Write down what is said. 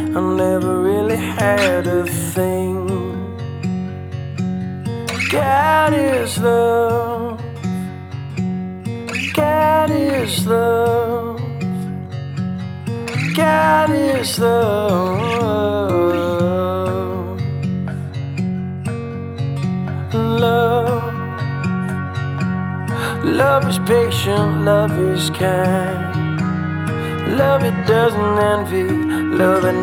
I never really had a thing. God is love. God is love. God is love. Love. Love is patient, love is kind. Love it doesn't envy, love it